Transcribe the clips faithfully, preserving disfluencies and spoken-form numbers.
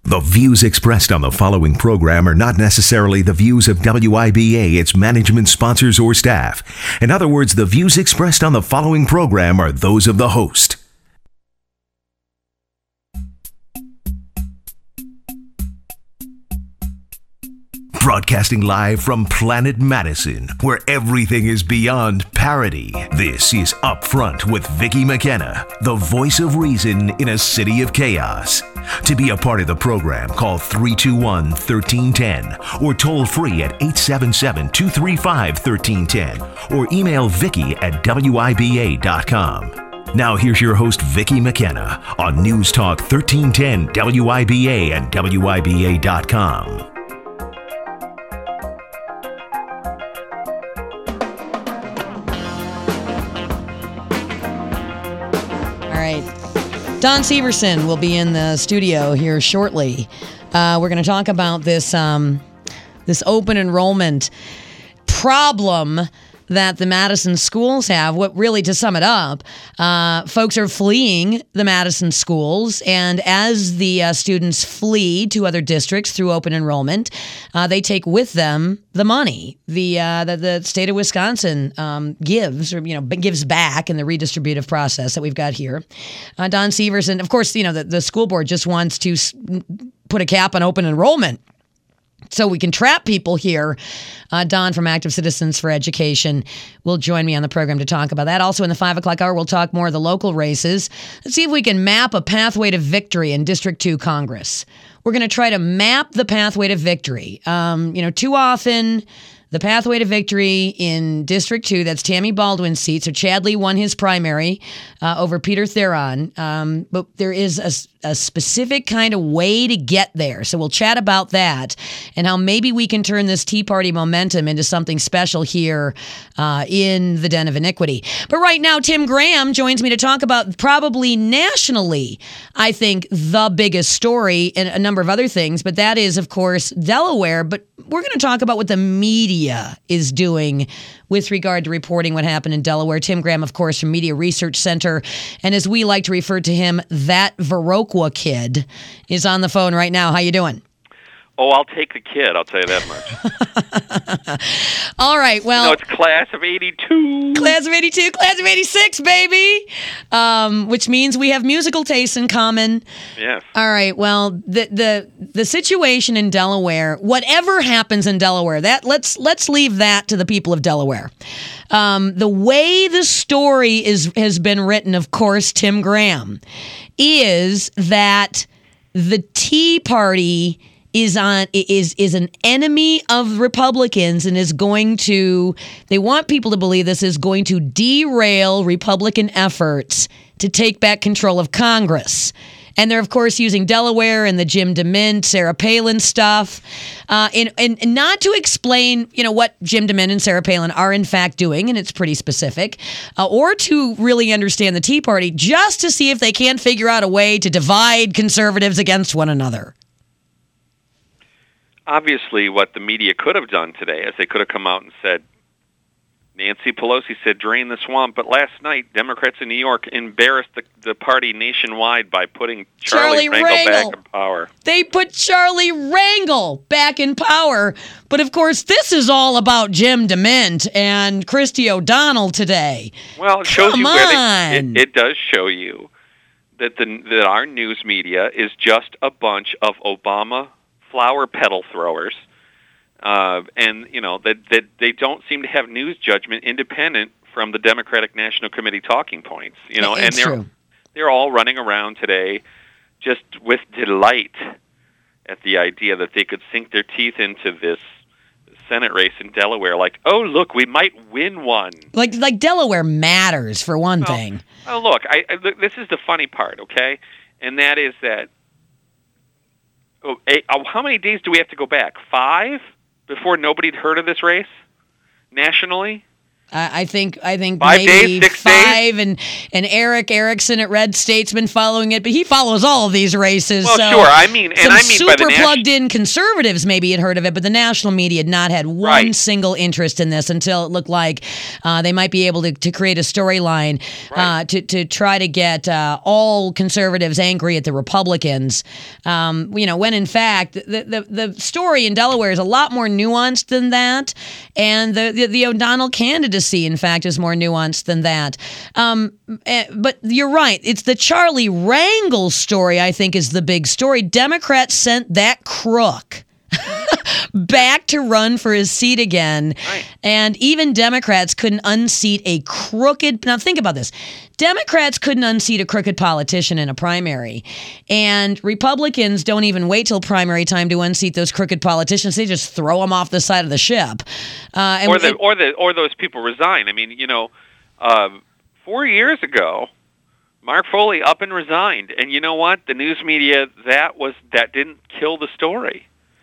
The views expressed on the following program are not necessarily the views of W I B A, its management, sponsors, or staff. In other words, the views expressed on the following program are those of the host. Broadcasting live from Planet Madison, where everything is beyond parody. This is Up Front with Vicki McKenna, the voice of reason in a city of chaos. To be a part of the program, call three two one, one three one zero or toll free at eight seven seven, two three five, one three one zero or email Vicki at W I B A dot com. Now here's your host, Vicki McKenna, on News Talk thirteen ten W I B A and W I B A dot com. Don Severson will be in the studio here shortly. Uh, we're going to talk about this um, this open enrollment problem that the Madison schools have. What really, to sum it up, uh, folks are fleeing the Madison schools, and as the uh, students flee to other districts through open enrollment, uh, they take with them the money the uh, that the state of Wisconsin um, gives, or you know, gives back in the redistributive process that we've got here. Uh, Don Severson, of course, you know the, the school board just wants to s- put a cap on open enrollment, so we can trap people here. Uh, Don from Active Citizens for Education will join me on the program to talk about that. Also in the five o'clock hour, we'll talk more of the local races. Let's see if we can map a pathway to victory in District two Congress. We're going to try to map the pathway to victory. Um, you know, too often, the pathway to victory in District two, that's Tammy Baldwin's seat. So Chadley won his primary uh, over Peter Theron. Um, but there is a, a specific kind of way to get there. So we'll chat about that and how maybe we can turn this Tea Party momentum into something special here uh, in the Den of Iniquity. But right now, Tim Graham joins me to talk about probably nationally, I think, the biggest story and a number of other things. But that is, of course, Delaware. But we're going to talk about what the media is doing with regard to reporting what happened in Delaware. Tim Graham, of course, from Media Research Center, and as we like to refer to him, that Viroqua kid, is on the phone right now. How you doing? Oh, I'll take the kid, I'll tell you that much. All right, well... No, it's class of eighty-two. Class of eighty-two, class of eighty-six, baby! Um, which means we have musical tastes in common. Yes. All right, well, the the the situation in Delaware, whatever happens in Delaware, that let's let's leave that to the people of Delaware. Um, the way the story is has been written, of course, Tim Graham, is that the Tea Party is on is is an enemy of Republicans and is going to, they want people to believe this is going to derail Republican efforts to take back control of Congress. And they're, of course, using Delaware and the Jim DeMint, Sarah Palin stuff, uh, and, and not to explain, you know, what Jim DeMint and Sarah Palin are in fact doing, and it's pretty specific, uh, or to really understand the Tea Party, just to see if they can't figure out a way to divide conservatives against one another. Obviously, what the media could have done today is they could have come out and said, Nancy Pelosi said, drain the swamp. But last night, Democrats in New York embarrassed the, the party nationwide by putting Charlie, Charlie Rangel, Rangel back in power. They put Charlie Rangel back in power. But, of course, this is all about Jim DeMint and Christy O'Donnell today. Well, it shows Come you on. where they, it, it does show you that, the, that our news media is just a bunch of Obama flower petal throwers, uh, and you know that that they don't seem to have news judgment independent from the Democratic National Committee talking points. You know, it's and they're true. they're all running around today, just with delight at the idea that they could sink their teeth into this Senate race in Delaware. Like, oh look, we might win one. Like like Delaware matters for one well, thing. Oh look, I, I look, this is the funny part, okay, and that is that. Oh, eight, oh, how many days do we have to go back? Five? Before nobody'd heard of this race? Nationally? I, I think I think Five maybe days, six five, days? and and Eric Erickson at Red State's been following it, but he follows all of these races. Well, so sure. I mean, and some I mean super by the nation- plugged-in conservatives maybe had heard of it, but the national media had not had one Right. single interest in this until it looked like uh, they might be able to, to create a storyline Right. uh, to to try to get uh, all conservatives angry at the Republicans. Um, you know, when in fact the, the the story in Delaware is a lot more nuanced than that, and the the, the O'Donnell candidacy, in fact, is more nuanced than that. Um, eh, but you're right; it's the Charlie Rangel story. I think is the big story. Democrats sent that crook back to run for his seat again. Right. And even Democrats couldn't unseat a crooked. Now, think about this. Democrats couldn't unseat a crooked politician in a primary. And Republicans don't even wait till primary time to unseat those crooked politicians. They just throw them off the side of the ship. Uh, and, or the or the or those people resign. I mean, you know, uh, four years ago, Mark Foley up and resigned, and you know what? The news media that was that didn't kill the story.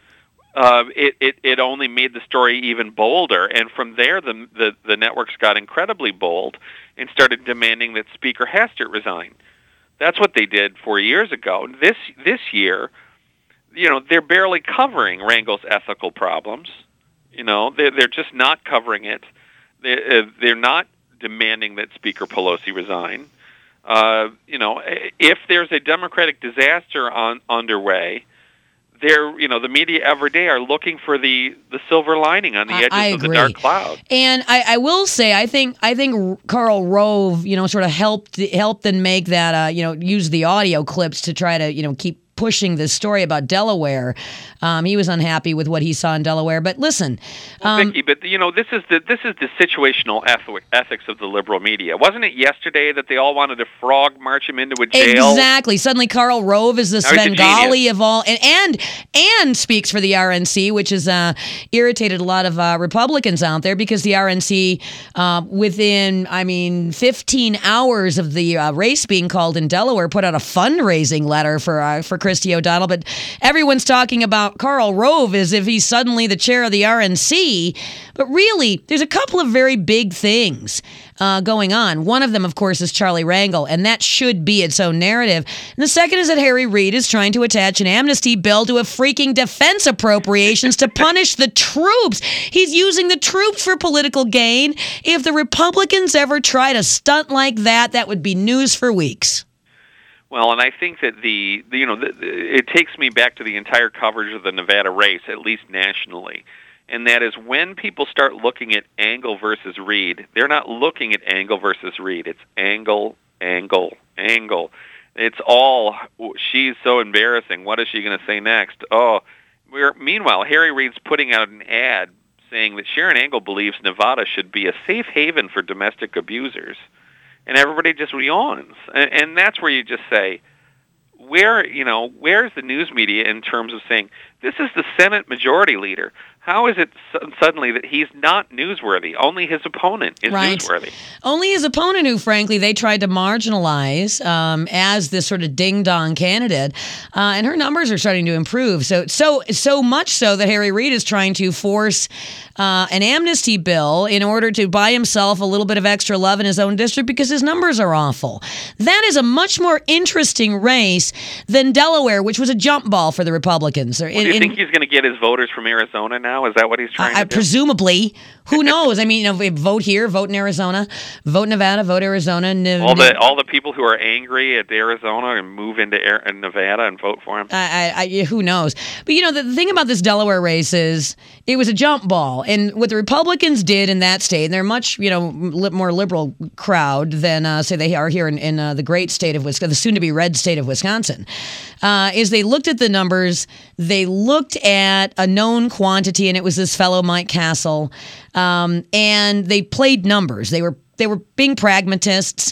Uh, it, it it only made the story even bolder, and from there, the, the the networks got incredibly bold and started demanding that Speaker Hastert resign. That's what they did four years ago. This this year, you know, they're barely covering Rangel's ethical problems. You know, they're they're just not covering it. They uh, they're not demanding that Speaker Pelosi resign. Uh, you know, if there's a Democratic disaster on underway, they're, you know, the media every day are looking for the, the silver lining on the edges I of the agree. dark cloud. And I, I will say, I think I think Karl Rove, you know, sort of helped helped and make that, uh, you know, use the audio clips to try to, you know, keep pushing this story about Delaware. Um, he was unhappy with what he saw in Delaware. But listen, um, Vicky, but you know, this is the this is the situational ethic, ethics of the liberal media. Wasn't it yesterday that they all wanted to frog march him into a jail? Exactly. Suddenly, Karl Rove is the Now he's a Svengali genius. of all, and and and speaks for the R N C, which has uh, irritated a lot of uh, Republicans out there because the R N C, uh, within I mean, fifteen hours of the uh, race being called in Delaware, put out a fundraising letter for uh, for Christy O'Donnell. But everyone's talking about Karl Rove as if he's suddenly the chair of the R N C. But really, there's a couple of very big things uh, going on. One of them, of course, is Charlie Rangel, and that should be its own narrative. And the second is that Harry Reid is trying to attach an amnesty bill to a freaking defense appropriations to punish the troops. He's using the troops for political gain. If the Republicans ever tried a stunt like that, that would be news for weeks. Well, and I think that the, the you know the, it takes me back to the entire coverage of the Nevada race, at least nationally, and that is when people start looking at Angle versus Reid, they're not looking at Angle versus Reid. It's Angle, Angle, Angle. It's all, she's so embarrassing. What is she going to say next? Oh, we're meanwhile Harry Reid's putting out an ad saying that Sharon Angle believes Nevada should be a safe haven for domestic abusers. And everybody just yawns, and, and that's where you just say, where you know where's the news media in terms of saying this is the Senate Majority Leader? How is it su- suddenly that he's not newsworthy? Only his opponent is Right. newsworthy. Only his opponent, who frankly they tried to marginalize um, as this sort of ding-dong candidate, uh, and her numbers are starting to improve. So, so, so much so that Harry Reid is trying to force uh, an amnesty bill in order to buy himself a little bit of extra love in his own district because his numbers are awful. That is a much more interesting race than Delaware, which was a jump ball for the Republicans. Well, do you think he's going to get his voters from Arizona now? Is that what he's trying Uh, to do? presumably, who knows? I mean, you know, vote here, vote in Arizona, vote Nevada, vote Arizona. Ne- all the all the people who are angry at Arizona and move into Air, in Nevada and vote for him. I, I, I, who knows? But you know, the, the thing about this Delaware race is it was a jump ball, and what the Republicans did in that state, and they're a much you know li- more liberal crowd than uh, say they are here in, in uh, the great state of Wisconsin, the soon-to-be red state of Wisconsin, uh, is they looked at the numbers, they looked at a known quantity, and it was this fellow Mike Castle, um, and they played numbers. They were they were being pragmatists.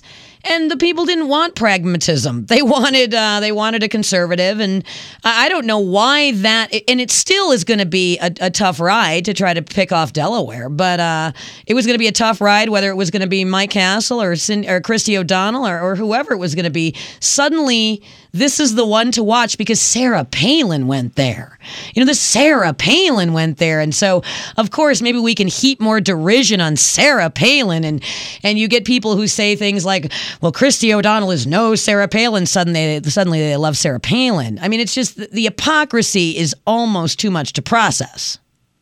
and the people didn't want pragmatism. They wanted uh, they wanted a conservative, and I don't know why that. And it still is going to be a, a tough ride to try to pick off Delaware, but uh, it was going to be a tough ride whether it was going to be Mike Castle or Cindy, or Christy O'Donnell or, or whoever it was going to be. Suddenly, this is the one to watch because Sarah Palin went there. You know, the Sarah Palin went there, and so of course maybe we can heap more derision on Sarah Palin, and and you get people who say things like, "Well, Christy O'Donnell is no Sarah Palin." Suddenly, suddenly they love Sarah Palin. I mean, it's just the, the hypocrisy is almost too much to process.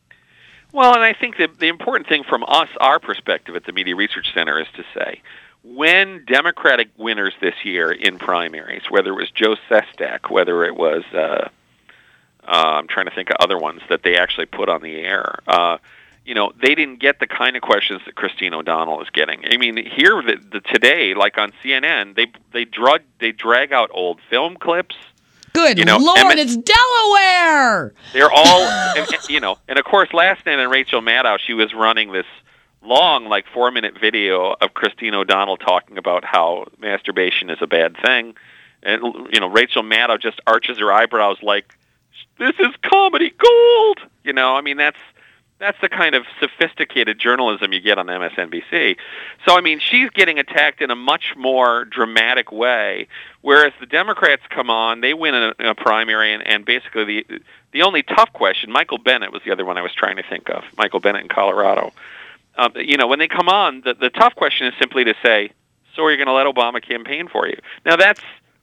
Well, and I think that the important thing from us, our perspective at the Media Research Center, is to say, when Democratic winners this year in primaries, whether it was Joe Sestak, whether it was, uh, uh, I'm trying to think of other ones that they actually put on the air, uh, you know, they didn't get the kind of questions that Christine O'Donnell is getting. I mean, here the, the, today, like on C N N, they they drug they drag out old film clips. Good you know, Lord, Emmett, it's Delaware! They're all, and, you know, and of course, last night on Rachel Maddow, she was running this long, like four-minute video of Christine O'Donnell talking about how masturbation is a bad thing, and you know, Rachel Maddow just arches her eyebrows like, "This is comedy gold." You know, I mean, that's that's the kind of sophisticated journalism you get on M S N B C. So, I mean, she's getting attacked in a much more dramatic way, whereas the Democrats come on, they win in a, in a primary, and, and basically the the only tough question, Michael Bennett was the other one I was trying to think of, Michael Bennett in Colorado. Uh, you know, when they come on, the, the tough question is simply to say, so are you going to let Obama campaign for you? Now, that's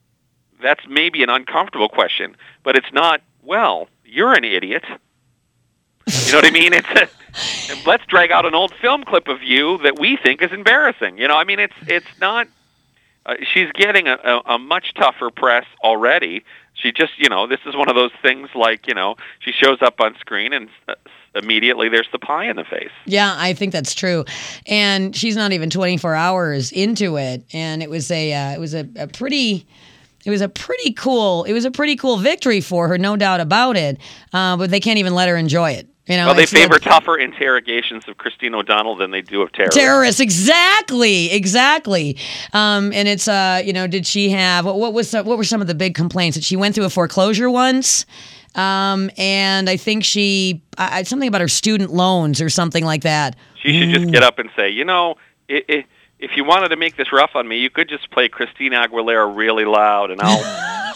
that's maybe an uncomfortable question, but it's not, well, you're an idiot. You know what I mean? It's a, let's drag out an old film clip of you that we think is embarrassing. You know, I mean, it's it's not. Uh, she's getting a, a, a much tougher press already. She just, you know, this is one of those things like, you know, she shows up on screen and uh, immediately there's the pie in the face. Yeah, I think that's true. And she's not even twenty-four hours into it, and it was a uh, it was a, a pretty. It was a pretty cool. It was a pretty cool victory for her, no doubt about it. Uh, but they can't even let her enjoy it. You know, well, they favor like, tougher interrogations of Christine O'Donnell than they do of terrorists. Terrorists, exactly, exactly. Um, and it's, uh, you know, did she have what, what was what were some of the big complaints? That she went through a foreclosure once, um, and I think she uh, something about her student loans or something like that. She should Ooh. just get up and say, you know, it. it if you wanted to make this rough on me, you could just play Christina Aguilera really loud, and I'll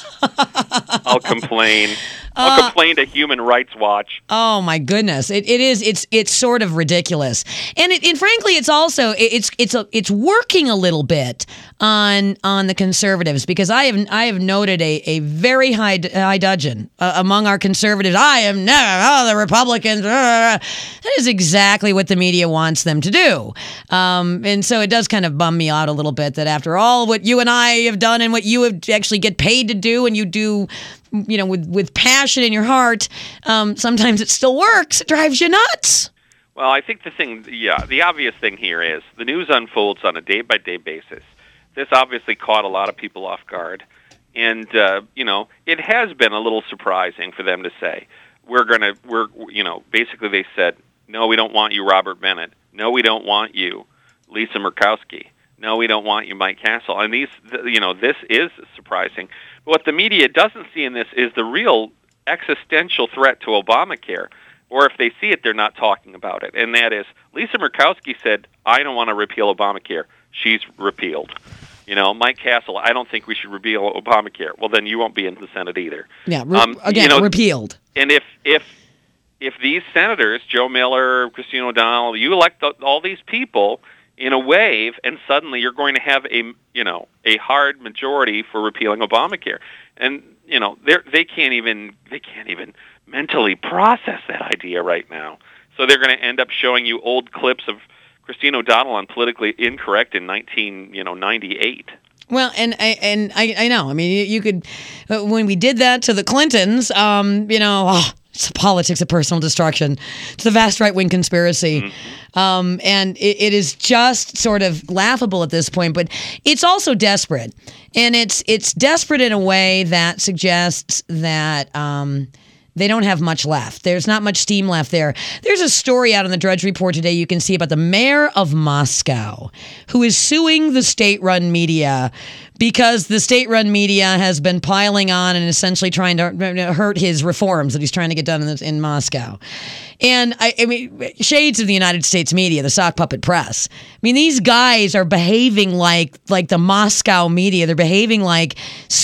I'll complain. I'll uh, complain to Human Rights Watch. Oh my goodness, it it is it's it's sort of ridiculous, and it and frankly, it's also it's it's a, it's working a little bit on on the conservatives, because I have I have noted a, a very high high dudgeon uh, among our conservatives. I am never oh the Republicans. Uh, that is exactly what the media wants them to do, um, and so it does kind of bum me out a little bit that after all what you and I have done and what you have actually get paid to do, and you do, you know, with, with passion in your heart, um, sometimes it still works. It drives you nuts. Well, I think the thing, yeah, the obvious thing here is the news unfolds on a day-by-day basis. This obviously caught a lot of people off guard. And, uh, you know, it has been a little surprising for them to say, we're going to, we're, you know, basically they said, no, we don't want you, Robert Bennett. No, we don't want you, Lisa Murkowski. No, we don't want you, Mike Castle. And these, you know, this is surprising. But what the media doesn't see in this is the real existential threat to Obamacare. Or if they see it, they're not talking about it. And that is, Lisa Murkowski said, I don't want to repeal Obamacare. She's repealed. You know, Mike Castle, I don't think we should repeal Obamacare. Well, then you won't be in the Senate either. Yeah, re- um, again, you know, repealed. And if if if these senators, Joe Miller, Christine O'Donnell, you elect the, all these people in a wave, and suddenly you're going to have a, you know, a hard majority for repealing Obamacare, and you know they they can't even they can't even mentally process that idea right now. So they're going to end up showing you old clips of Christine O'Donnell on Politically Incorrect in nineteen you know ninety-eight. Well, and I and I, I know. I mean, you, you could uh, when we did that to the Clintons, um, you know. Oh, it's the politics of personal destruction. It's the vast right-wing conspiracy. Mm-hmm. Um, and it, it is just sort of laughable at this point, but it's also desperate. And it's it's desperate in a way that suggests that um, They don't have much left. There's not much steam left there. There's a story out on the Drudge Report today you can see about the mayor of Moscow, who is suing the state-run media because the state-run media has been piling on and essentially trying to hurt his reforms that he's trying to get done in, this, in Moscow. And, I, I mean, shades of the United States media, the sock puppet press. I mean, these guys are behaving like like the Moscow media. They're behaving like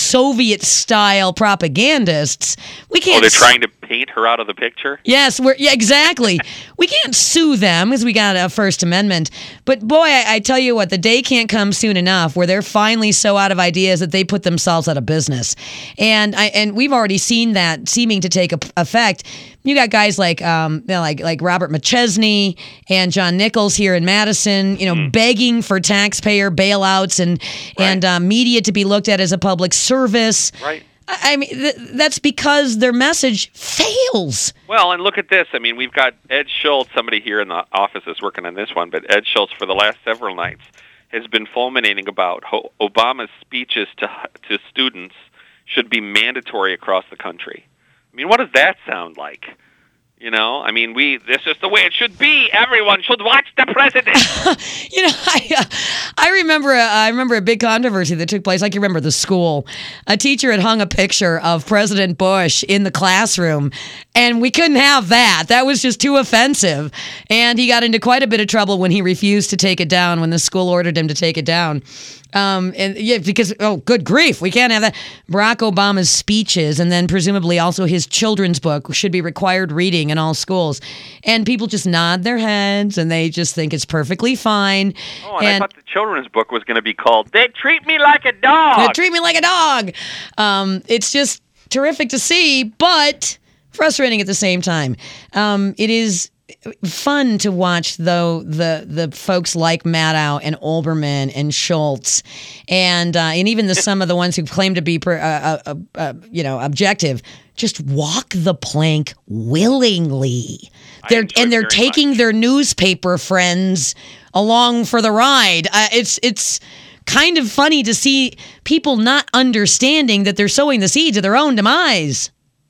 Soviet-style propagandists. We can't. Oh, they're trying to paint her out of the picture? Yes, we're yeah, exactly. We can't sue them because we got a First Amendment. But boy, I, I tell you what, the day can't come soon enough where they're finally so out of ideas that they put themselves out of business. And I and we've already seen that seeming to take a, effect. You got guys like um, you know, like like Robert McChesney and John Nichols here in Madison, you know, mm. begging for taxpayer bailouts and right. and uh, media to be looked at as a public service. Right. I mean, th- that's because their message fails. Well, and look at this. I mean, we've got Ed Schultz, somebody here in the office is working on this one, but Ed Schultz for the last several nights has been fulminating about how Obama's speeches to to students should be mandatory across the country. I mean, what does that sound like? You know, I mean, we this is the way it should be. Everyone should watch the president. you know, I uh, I remember a, I remember a big controversy that took place. I can remember the school. A teacher had hung a picture of President Bush in the classroom, and we couldn't have that. That was just too offensive. And he got into quite a bit of trouble when he refused to take it down, when the school ordered him to take it down. Um, and yeah, because, oh, good grief, we can't have that. Barack Obama's speeches and then presumably also his children's book should be required reading in all schools. And people just nod their heads and they just think it's perfectly fine. Oh, and, and I thought the children's book was going to be called They Treat Me Like a Dog. They Treat Me Like a Dog. Um, it's just terrific to see, but frustrating at the same time. Um, it is fun to watch, though, the the folks like Maddow and Olbermann and Schultz, and uh, and even the some of the ones who claim to be per, uh, uh, uh, you know objective, just walk the plank willingly. They're and they're taking much. their newspaper friends along for the ride. Uh, it's it's. kind of funny to see people not understanding that they're sowing the seeds of their own demise.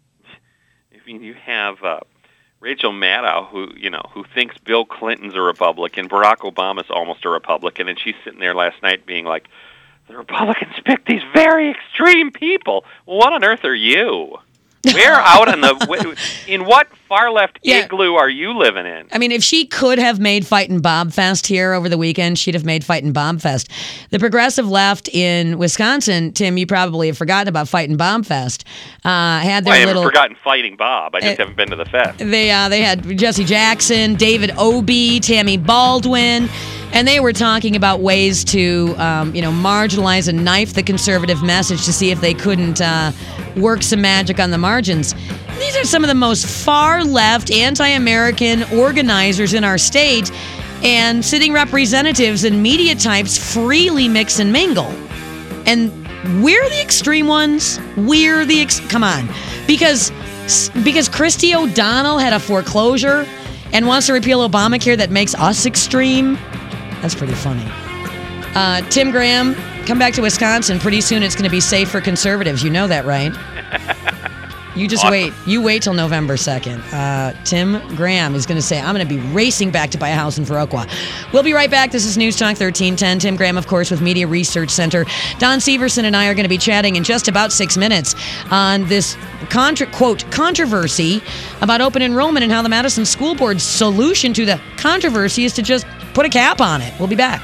I mean, you have uh, Rachel Maddow, who you know, who thinks Bill Clinton's a Republican, Barack Obama's almost a Republican, and she's sitting there last night being like, "The Republicans pick these very extreme people." Well, what on earth are you? Where out on the in what far left yeah. igloo are you living in? I mean, if she could have made Fightin' Bob Fest here over the weekend, she'd have made Fightin' Bob Fest. The progressive left in Wisconsin, Tim, you probably have forgotten about Fightin' Bob Fest. Uh, had their well, I little. I haven't forgotten Fighting Bob. I just uh, haven't been to the fest. They uh, they had Jesse Jackson, David Obey, Tammy Baldwin. And they were talking about ways to, um, you know, marginalize and knife the conservative message to see if they couldn't uh, work some magic on the margins. These are some of the most far-left, anti-American organizers in our state, and sitting representatives and media types freely mix and mingle. And we're the extreme ones. We're the ex- come on, because because Christy O'Donnell had a foreclosure and wants to repeal Obamacare that makes us extreme. That's pretty funny. Uh, Tim Graham, come back to Wisconsin. Pretty soon it's going to be safe for conservatives. You know that, right? You just awesome. wait. You wait till November second. Uh, Tim Graham is going to say, I'm going to be racing back to buy a house in Viroqua. We'll be right back. This is News Talk thirteen ten. Tim Graham, of course, with Media Research Center. Don Severson and I are going to be chatting in just about six minutes on this, contra- quote, controversy about open enrollment and how the Madison School Board's solution to the controversy is to just put a cap on it. We'll be back.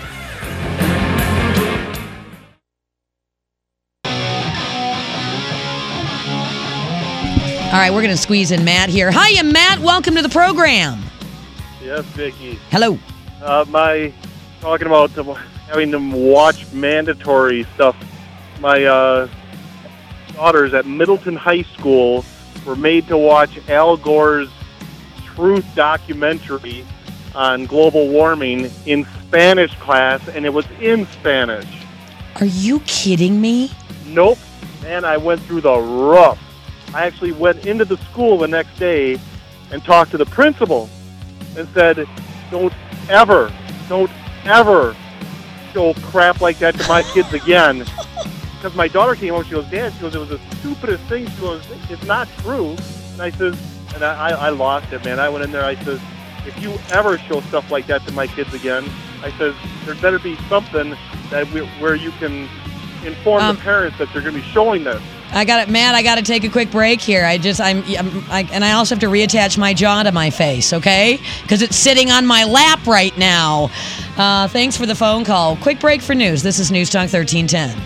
All right, we're going to squeeze in Matt here. Hiya, Matt. Welcome to the program. Yes, Vicki. Hello. Uh, my talking about the, having them watch mandatory stuff. My uh, daughters at Middleton High School were made to watch Al Gore's Truth documentary on global warming in Spanish class, and it was in Spanish. Are you kidding me? Nope. Man, I went through the rough. I actually went into the school the next day and talked to the principal and said, don't ever, don't ever show crap like that to my kids again. Because my daughter came home, she goes, Dad, she goes, it was the stupidest thing. She goes, it's not true. And I says, and I, I lost it, man. I went in there, I says, if you ever show stuff like that to my kids again, I says, there better be something that we, where you can inform um, the parents that they're going to be showing this. I got it, Matt. I got to take a quick break here. I just, I'm, I'm I, and I also have to reattach my jaw to my face, okay? Because it's sitting on my lap right now. Uh, thanks for the phone call. Quick break for news. This is News Talk thirteen ten.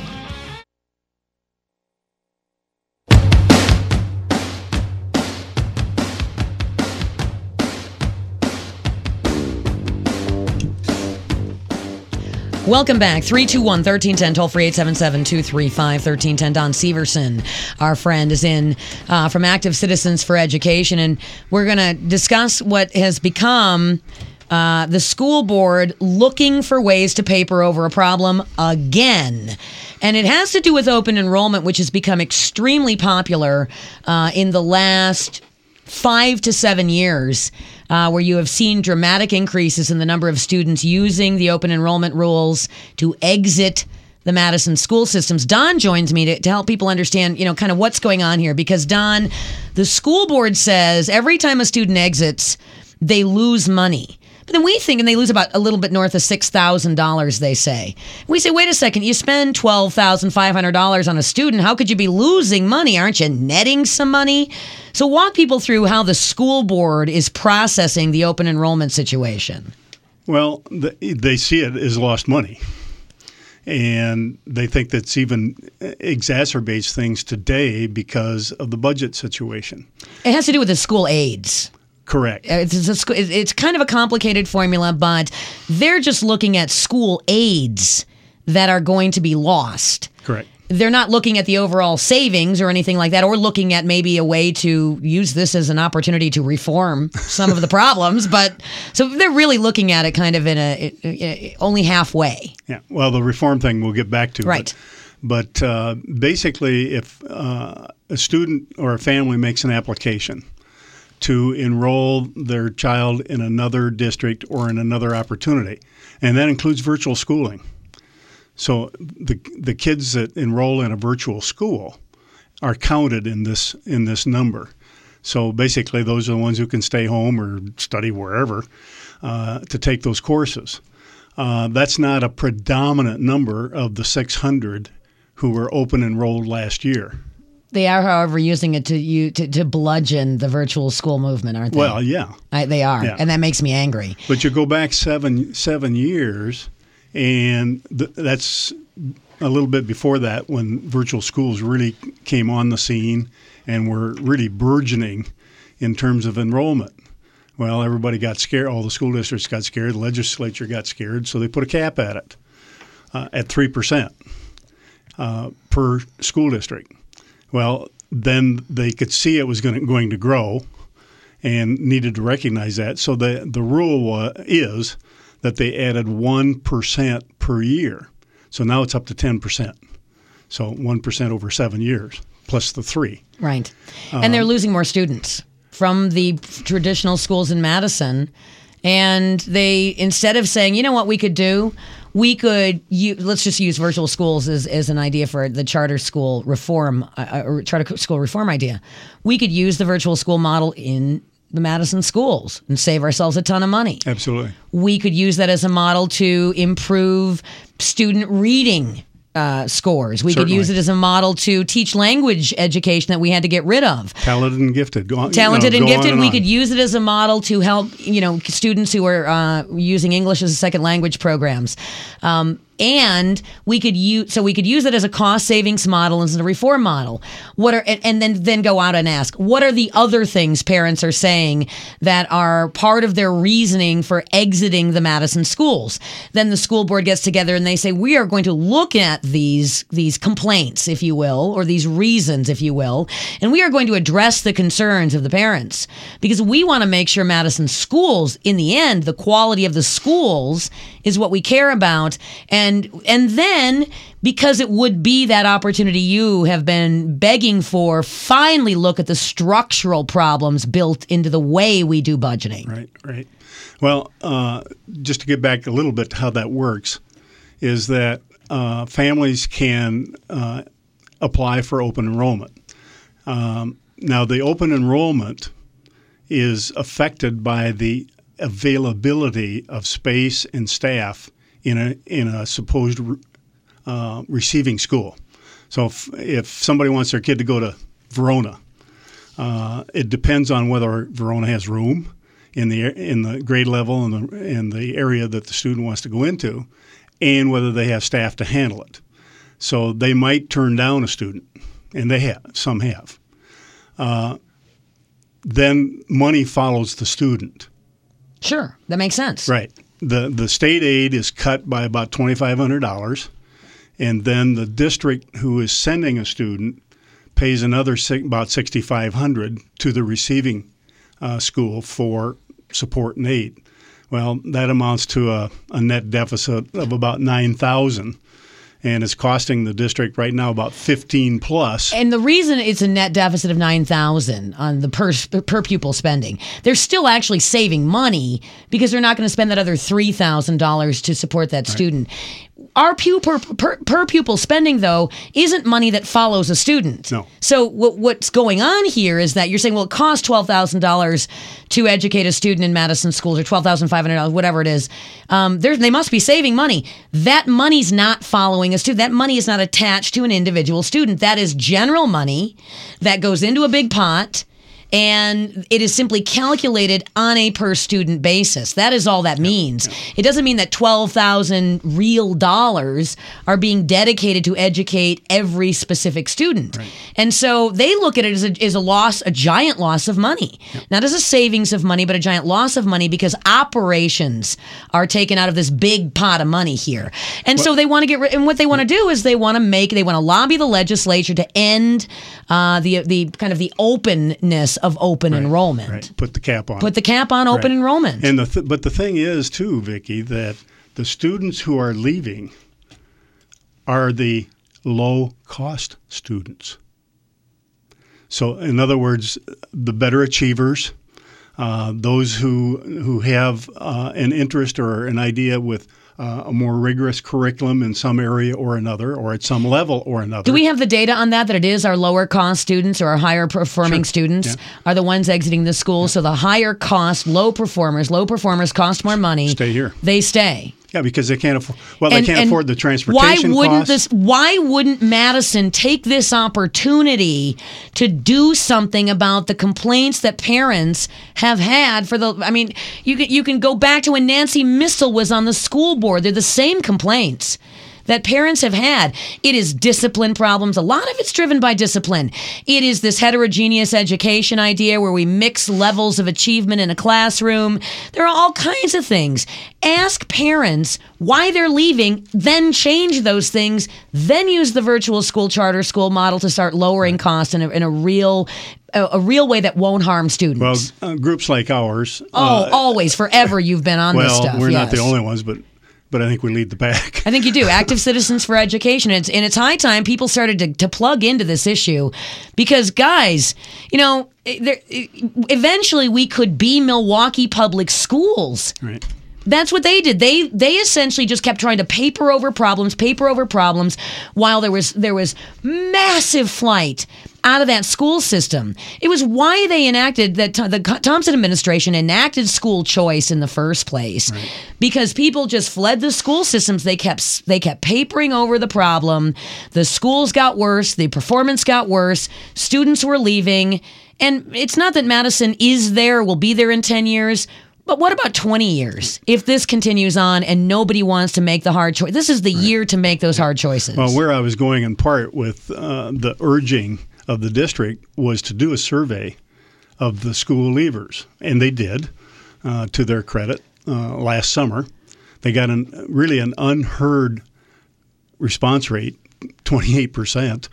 Welcome back. three two one, one three one zero, toll free eight seven seven, two three five, one three one zero. Don Severson, our friend, is in uh, from Active Citizens for Education, and we're going to discuss what has become uh, the school board looking for ways to paper over a problem again. And it has to do with open enrollment, which has become extremely popular uh, in the last five to seven years. Uh, where you have seen dramatic increases in the number of students using the open enrollment rules to exit the Madison school systems. Don joins me to, to help people understand, you know, kind of what's going on here. Because, Don, the school board says every time a student exits, they lose money. But then we think, and they lose about a little bit north of six thousand dollars, they say. We say, wait a second, you spend twelve thousand five hundred dollars on a student. How could you be losing money? Aren't you netting some money? So walk people through how the school board is processing the open enrollment situation. Well, they see it as lost money. And they think that's even exacerbates things today because of the budget situation. It has to do with the school aids. Correct. It's, a, it's kind of a complicated formula, but they're just looking at school aids that are going to be lost. Correct. They're not looking at the overall savings or anything like that, or looking at maybe a way to use this as an opportunity to reform some of the problems. But so they're really looking at it kind of in a, a only halfway. Yeah. Well, the reform thing we'll get back to. Right. But, but uh, basically, if uh, a student or a family makes an application to enroll their child in another district or in another opportunity, and that includes virtual schooling. So the the kids that enroll in a virtual school are counted in this in this number. So basically, those are the ones who can stay home or study wherever uh, to take those courses. Uh, that's not a predominant number of the six hundred who were open enrolled last year. They are, however, using it to you to, to bludgeon the virtual school movement, aren't they? Well, yeah, I, they are, yeah. And that makes me angry. But you go back seven seven years, and th- that's a little bit before that when virtual schools really came on the scene and were really burgeoning in terms of enrollment. Well, everybody got scared. All the school districts got scared. The legislature got scared, so they put a cap at it uh, at three percent uh, per school district. Well, then they could see it was going to, going to grow and needed to recognize that. So the, the rule was, is that they added one percent per year. So now it's up to ten percent. So one percent over seven years plus the three. Right. And um, they're losing more students from the traditional schools in Madison. And they, instead of saying, you know what we could do, we could, you, let's just use virtual schools as, as an idea for the charter school reform, uh, or charter school reform idea. We could use the virtual school model in the Madison schools and save ourselves a ton of money. Absolutely. We could use that as a model to improve student reading Uh, scores. We Certainly. could use it as a model to teach language education that we had to get rid of. Talented and gifted. Go on, Talented you know, and go gifted. on and we on. could use it as a model to help, you know, students who are uh, using English as a second language programs. Um, and we could use, so we could use it as a cost savings model and as a reform model. What are, and, and then, then go out and ask, what are the other things parents are saying that are part of their reasoning for exiting the Madison schools? Then the school board gets together and they say, we are going to look at these, these complaints, if you will, or these reasons, if you will, and we are going to address the concerns of the parents because we want to make sure Madison schools, in the end, the quality of the schools is what we care about. And and then, because it would be that opportunity you have been begging for, finally look at the structural problems built into the way we do budgeting. Right, right. Well, uh, just to get back a little bit to how that works, is that uh, families can uh, apply for open enrollment. Um, now the open enrollment is affected by the availability of space and staff in a in a supposed uh, receiving school. So if, if somebody wants their kid to go to Verona, uh, it depends on whether Verona has room in the in the grade level and the in the area that the student wants to go into, and whether they have staff to handle it. So they might turn down a student, and they have some have. Uh, then money follows the student. Sure, that makes sense. Right. The the state aid is cut by about twenty-five hundred dollars, and then the district who is sending a student pays another about sixty-five hundred dollars to the receiving uh, school for support and aid. Well, that amounts to a, a net deficit of about nine thousand dollars. And it's costing the district right now about fifteen plus. And the reason it's a net deficit of nine thousand on the per per pupil spending, they're still actually saving money because they're not going to spend that other three thousand dollars to support that student. Right. Our pu- per, per, per pupil spending, though, isn't money that follows a student. No. So what, what's going on here is that you're saying, well, it costs twelve thousand dollars to educate a student in Madison schools, or twelve thousand five hundred dollars, whatever it is. Um, they must be saving money. That money's not following a student. That money is not attached to an individual student. That is general money that goes into a big pot, and it is simply calculated on a per student basis. That is all that means. Yep, yep. It doesn't mean that twelve thousand real dollars are being dedicated to educate every specific student. Right. And so they look at it as a, as a loss, a giant loss of money. Yep. Not as a savings of money, but a giant loss of money because operations are taken out of this big pot of money here. And well, so they want to get rid, and what they want to do is they want to make, they want to lobby the legislature to end uh, the the kind of the openness of open right, enrollment. Right. Put the cap on. Put the cap on open right. enrollment. And the th- but the thing is, too, Vicki, that the students who are leaving are the low-cost students. So, in other words, the better achievers, uh, those who who have uh, an interest or an idea with Uh, a more rigorous curriculum in some area or another, or at some level or another. Do we have the data on that, that it is our lower cost students or our higher performing sure. students yeah. are the ones exiting the school? Yeah. So the higher cost, low performers, low performers cost more money. Stay here. They stay. Yeah, because they can't afford. Well, and, they can't and afford the transportation why wouldn't costs. this? Why wouldn't Madison take this opportunity to do something about the complaints that parents have had for the? I mean, you can you can go back to when Nancy Missel was on the school board. They're the same complaints that parents have had. It is discipline problems. A lot of it's driven by discipline. It is this heterogeneous education idea where we mix levels of achievement in a classroom. There are all kinds of things. Ask parents why they're leaving, then change those things, then use the virtual school charter school model to start lowering costs in a, in a real a, a real way that won't harm students. Well, uh, groups like ours. Oh, uh, always, forever you've been on well, this stuff. we're yes. not the only ones, but but I think we lead the pack. I think you do. Active Citizens for Education. It's, and it's high time people started to, to plug into this issue because, guys, you know, there, eventually we could be Milwaukee Public Schools. Right. That's what they did. They they essentially just kept trying to paper over problems, paper over problems, while there was there was massive flight out of that school system. It was why they enacted that the Thompson administration enacted school choice in the first place, right. Because people just fled the school systems. They kept they kept papering over the problem. The schools got worse. The performance got worse. Students were leaving, and it's not that Madison is there, will be there in ten years. But what about twenty years? If this continues on and nobody wants to make the hard choice, this is the right. year to make those hard choices. Well, where I was going in part with uh, the urging of the district was to do a survey of the school leavers, and they did, uh, to their credit, uh, last summer. They got an really an unheard response rate, twenty-eight percent,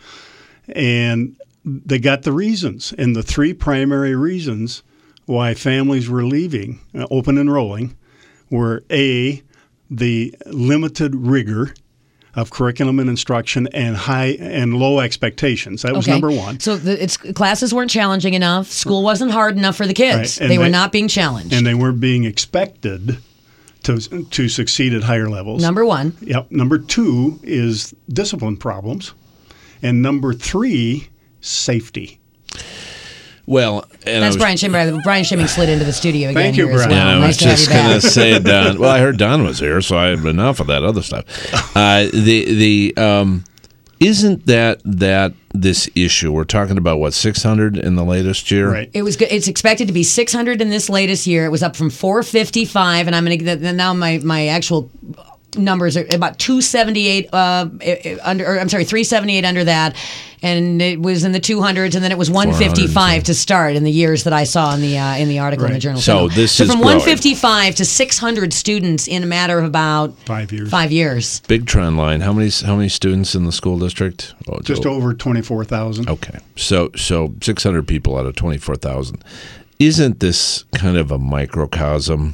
and they got the reasons, and the three primary reasons why families were leaving, uh, open enrolling, were A, the limited rigor of curriculum and instruction and high and low expectations. That was okay. number one. So the, it's classes weren't challenging enough. School wasn't hard enough for the kids. Right. They, they were not being challenged. And they weren't being expected to to succeed at higher levels. Number one. Yep. Number two is discipline problems. And number three, safety. Well, and That's I was, Brian Schimming. Brian Schimming slid into the studio again Thank you, here as Brian. well. And I was Nice to have just you back. going to say, Don. Well, I heard Don was here, so I had enough of that other stuff. Uh, the the um, isn't that that this issue? We're talking about what six hundred in the latest year, Right. It was good. It's expected to be six hundred in this latest year. It was up from four fifty-five, and I'm going to get now my my actual numbers are about two seventy-eight uh, under. Or, I'm sorry, three seventy-eight under that, and it was in the two hundreds, and then it was one fifty-five to start in the years that I saw in the uh, in the article in the Right. Journal. So Sentinel. this so is from growing. one fifty-five to six hundred students in a matter of about Five years. Five years. Big trend line. How many how many students in the school district? Oh, Just oh, over twenty-four thousand. Okay, so so six hundred people out of twenty four thousand. Isn't this kind of a microcosm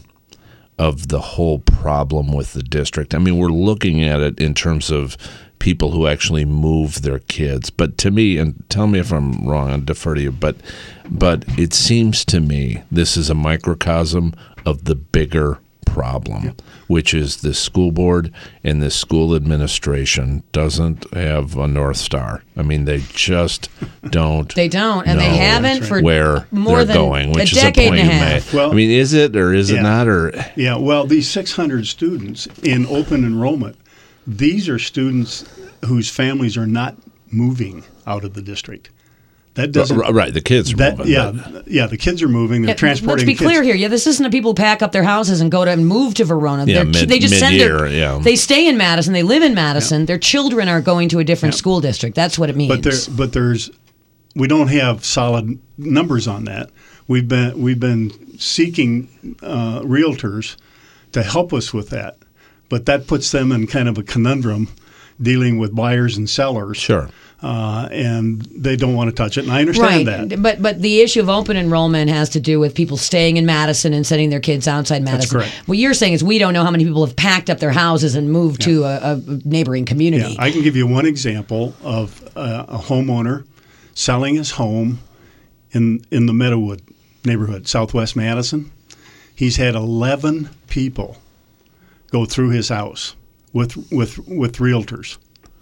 of the whole problem with the district? I mean, we're looking at it in terms of people who actually move their kids. But to me, and tell me if I'm wrong, I'll defer to you, but but it seems to me this is a microcosm of the bigger problem, yeah. which is the school board and the school administration doesn't have a North Star. I mean, they just don't. They don't, and they know haven't for where more they're than going, which a is decade a point and a you half. made. Well, I mean, is it or is it yeah. not? Or Yeah, well, these six hundred students in open enrollment, these are students whose families are not moving out of the district. That doesn't right, the kids are that, moving. yeah, but- yeah, the kids are moving. They're Yeah, transporting. Let's be kids. clear here. Yeah, this isn't a people who pack up their houses and go to and move to Verona. Yeah, They're- mid- they just send their. mid-year, yeah. They stay in Madison. They live in Madison. Their children are going to a different Yeah. school district. That's what it means. But there, but there's, we don't have solid numbers on that. We've been we've been seeking uh, realtors to help us with that, but that puts them in kind of a conundrum, dealing with buyers and sellers. Sure. Uh, and they don't want to touch it, and I understand right. that. But but the issue of open enrollment has to do with people staying in Madison and sending their kids outside Madison. correct. What you're saying is we don't know how many people have packed up their houses and moved to a, a neighboring community. Yeah, I can give you one example of uh, a homeowner selling his home in in the Meadowood neighborhood, Southwest Madison. He's had eleven people go through his house with with with realtors,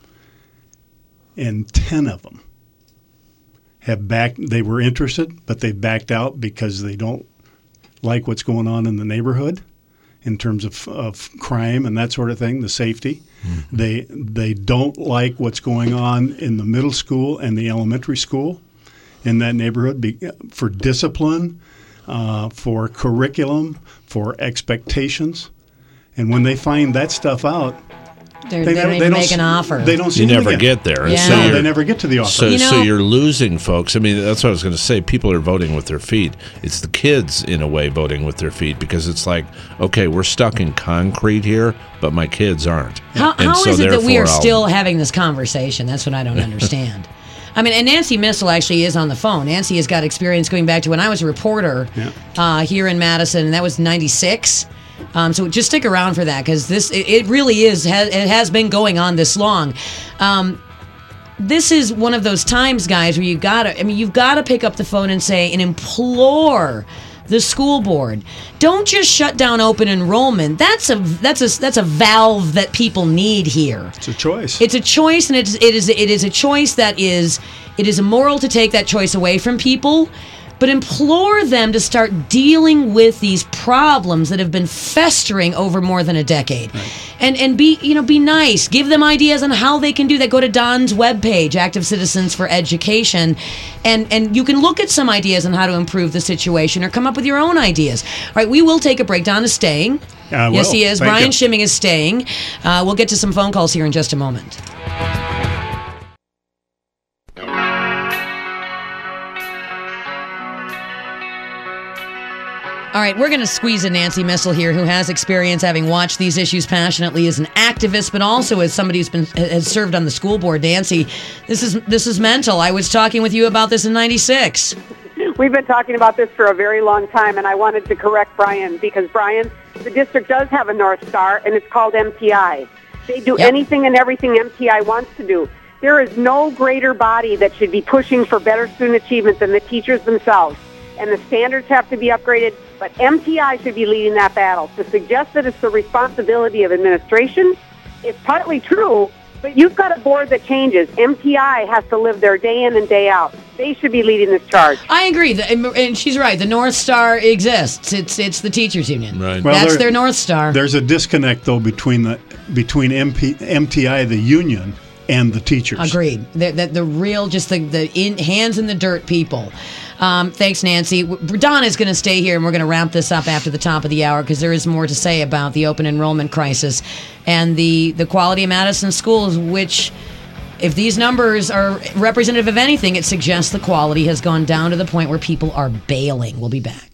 and ten of them have backed. They were interested, but they backed out because they don't like what's going on in the neighborhood in terms of, of crime and that sort of thing, the safety. Mm-hmm. They they don't like what's going on in the middle school and the elementary school in that neighborhood be, for discipline, uh, for curriculum, for expectations. And when they find that stuff out, They're, they, they never, don't they even don't make an offer. They don't see You them never again. get there. Yeah. So No, you're- they never get to the offer. So, You so know- you're losing folks. I mean, that's what I was going to say. People are voting with their feet. It's the kids, in a way, voting with their feet because it's like, okay, we're stuck in concrete here, but my kids aren't. How, And how so is it that we are therefore I'll- still having this conversation? That's what I don't understand. I mean, and Nancy Missel actually is on the phone. Nancy has got experience going back to when I was a reporter Yeah. uh, here in Madison, and that was ninety-six. Um, so just stick around for that because this it, it really is has, it has been going on this long. Um, this is one of those times, guys, where you gotta I mean you've got to pick up the phone and say and implore the school board, don't just shut down open enrollment. That's a that's a that's a valve that people need here. It's a choice. It's a choice, and it's it is it is a choice that is it is immoral to take that choice away from people. But implore them to start dealing with these problems that have been festering over more than a decade, right. and and be you know be nice. Give them ideas on how they can do that. Go to Don's webpage, Active Citizens for Education, and and you can look at some ideas on how to improve the situation or come up with your own ideas. All right, we will take a break. Don is staying. I will. Yes, he is. Thank Brian you. Schimming is staying. Uh, we'll get to some phone calls here in just a moment. All right, we're going to squeeze in Nancy Missel here, who has experience having watched these issues passionately as an activist, but also as somebody who's been has served on the school board. Nancy, this is this is mental. I was talking with you about this in ninety-six. We've been talking about this for a very long time, and I wanted to correct Brian because, Brian, the district does have a North Star, and it's called M T I. They do Yep. anything and everything M T I wants to do. There is no greater body that should be pushing for better student achievement than the teachers themselves. And the standards have to be upgraded, but M T I should be leading that battle. To suggest that it's the responsibility of administration is partly true, But you've got a board that changes. M T I has to live there day in and day out. They should be leading this charge. I agree, the, and she's right. The North Star exists. It's it's the teachers union. Right. Well, That's there- their North Star. There's a disconnect though between the between M P, M T I, the union, and the teachers. Agreed. The, the, the real, just the, the in, hands in the dirt people. Um, thanks, Nancy. Don is going to stay here, and we're going to wrap this up after the top of the hour because there is more to say about the open enrollment crisis and the, the quality of Madison schools, which, if these numbers are representative of anything, it suggests the quality has gone down to the point where people are bailing. We'll be back.